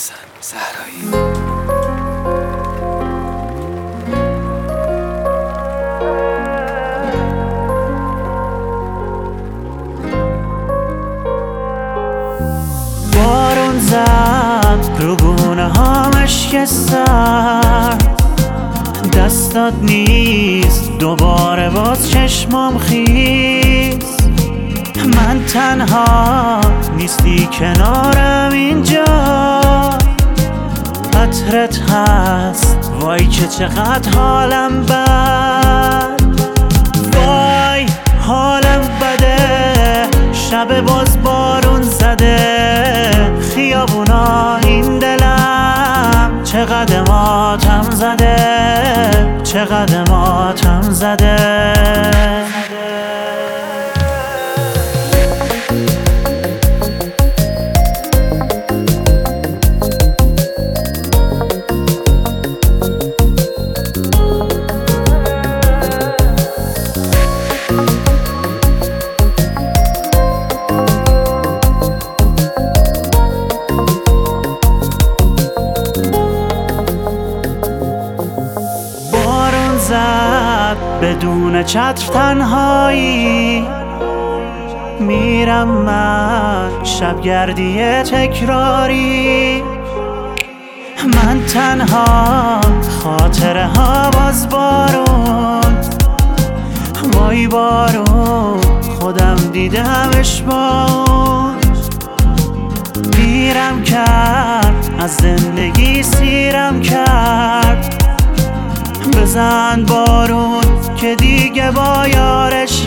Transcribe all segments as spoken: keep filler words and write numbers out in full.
حسن صحرایی. بارون زد رو گونه هامش که سر دستات نیست دوباره باز چشمام خیز. من تنها نیستی کنارم اینجا، عطرت هست وای که چقدر حالم بد. وای حالم بده، شب باز بارون زده، خیابونا این دلم چقدر ماتم زده، چقدر ماتم زده. بدون چتر تنهایی میرم من، شبگردی تکراری. من تنها، خاطره ها باز بارون، وای بارون خودم دیدمش با اون. پیرم کرد از زندگی سیرم کرد، بزن بارون که دیگه با یارش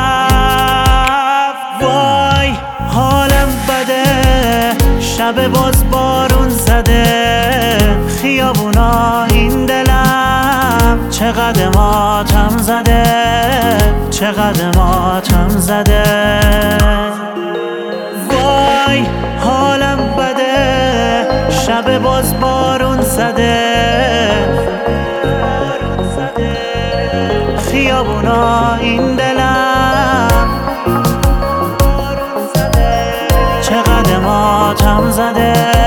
رفت. وای حالم بده، شب باز بارون زده، خیابونا این دلم چقدر ماتم زده، چقدر ماتم زده. وای حالم بده، شب باز بارون زده، خیابونا این دلم چقدر ماتم زده.